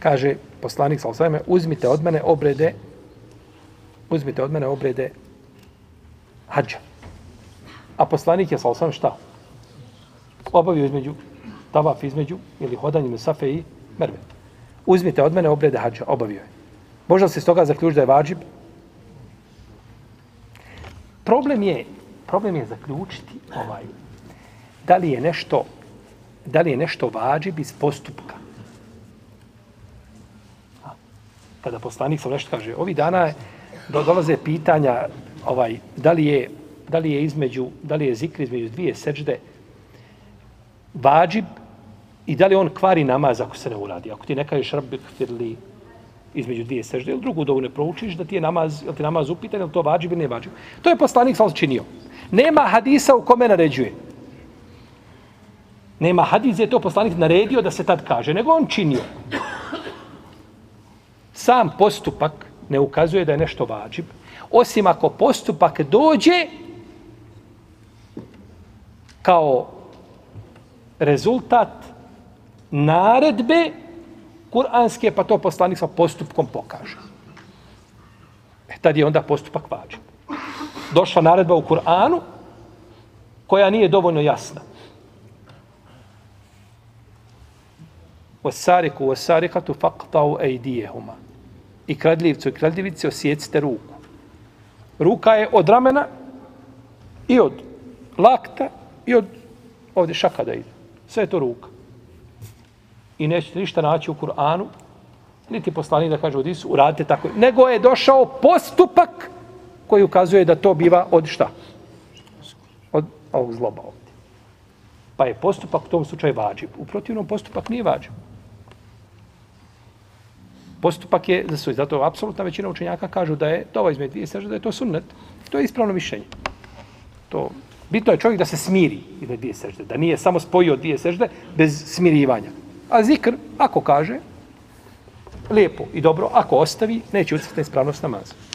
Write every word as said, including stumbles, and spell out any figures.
kaže poslanik sallallahu alejhi ve sellem, uzmite od mene obrede, uzmite od mene obrede hadža. A poslanik je sallallahu alejhi ve sellem šta? Obavio između, tavaf između, ili hodanje na Safe i Merve. Uzmite od mene obrede hadža, obavio je. Možda se s toga zaključiti da je vađib? Problem je, problem je zaključiti ovaj, da li je nešto, da li je nešto vađib iz postupka. Kada poslanik sam nešto kaže, ovih dana dolaze pitanja ovaj, da li je, da li je između, da li je zikr između dvije seđde vađib i da li on kvari namaz ako se ne uradi. Ako ti ne kažeš rabbi gfirli između dvije sežde, ili drugu dovu ne proučiš, da ti je namaz, ili ti namaz upitan, ili to vađib ili ne vađib. To je poslanik sam činio. Nema hadisa u kome naređuje. Nema hadis je to poslanik naredio da se tad kaže, nego on činio. Sam postupak ne ukazuje da je nešto vađib, osim ako postupak dođe kao rezultat naredbe kuranske, pa to poslanik sa postupkom pokaže. E, tad je onda postupak vađib. Došla naredba u Kur'anu koja nije dovoljno jasna. وَسَّارِكُ وَسَّارِكَةُ فَقْطَوْ اَيْدِيهُمَا. I kradljivcu i kradljivici osjecite ruku. Ruka je od ramena i od lakta i od ovdje šaka da ide. Sve je to ruka. I nećete ništa naći u Kur'anu, niti poslanik da kaže od Isu, uradite tako. Nego je došao postupak koji ukazuje da to biva od šta? Od ovog zloba ovdje. Pa je postupak u tom slučaju vađib. U protivnom postupak nije vađib. Postupak je za svoj. Zato apsolutna većina učenjaka kažu da je to ovo između dvije sežde, da je to sunnet. To je ispravno mišljenje. To, bitno je čovjek da se smiri između dvije sežde, da nije samo spojio dvije sežde bez smirivanja. A zikr, ako kaže, lijepo i dobro, ako ostavi, neće ucrtati ispravnost namaza.